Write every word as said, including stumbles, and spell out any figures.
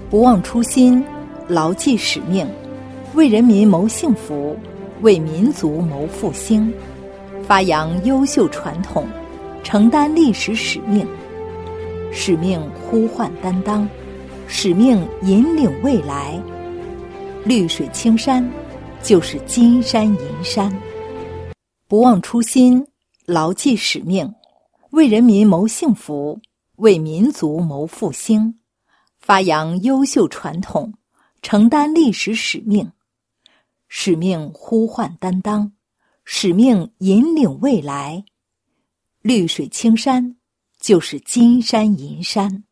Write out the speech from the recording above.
不忘初心，牢记使命，为人民谋幸福，为民族谋复兴，发扬优秀传统，承担历史使命。使命呼唤担当，使命引领未来。绿水青山就是金山银山。不忘初心，牢记使命，为人民谋幸福，为民族谋复兴，发扬优秀传统，承担历史使命。使命呼唤担当，使命引领未来。绿水青山就是金山银山。